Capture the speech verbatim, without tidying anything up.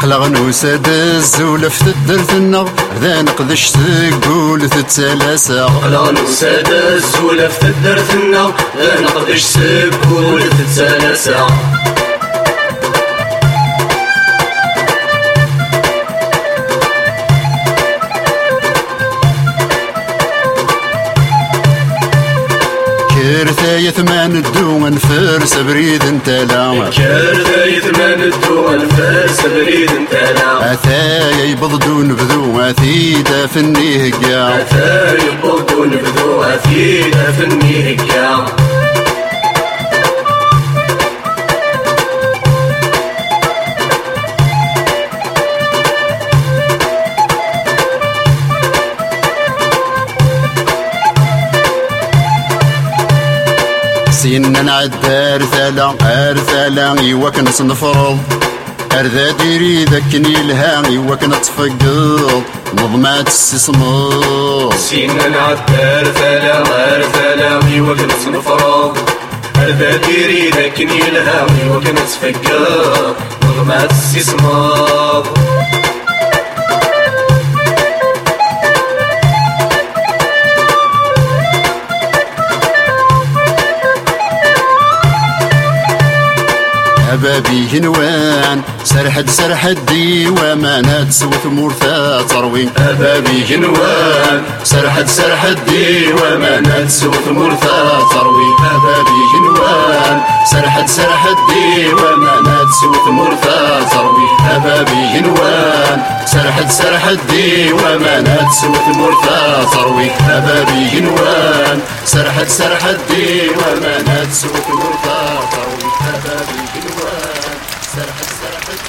غنوس الزولف تدرتنا ذا نقدش تقول تتسلاسا غنوس الزولف تدرتنا ذا نقدش تقول تتسلاسا كرثاية ثمان الدوان فرس بريد انتلا كرثاية ثمان الدوان فرس بريد انتلا أثايا يبضدو نبذو أثيدا فني هكا أثايا يبضدو نبذو أثيدا فني هكا سينا نعد أرثلا أرثلا يوك نصنفرض أرذا ديري ذاكني الهام يوك نتفقد نظمات السسمر سينا نعد أرثلا أرثلا يوك نصنفرض أرذا ديري ذاكني الهام يوك نتفقد نظمات السسمر أبابي هنوان سرحد سرحد دي وما نتسوث مرثا تروي أبابي هنوان سرحد سرحد دي وما نتسوث مرثا تروي أبابي هنوان سرحد سرحد دي وما نتسوث مرثا تروي أبابي هنوان سرحد سرحد دي وما نتسوث مرثا تروي أبابي هنوان سرحد سرحد دي وما نتسوث مرثا تروي أبابي هنوان سرحد سرحد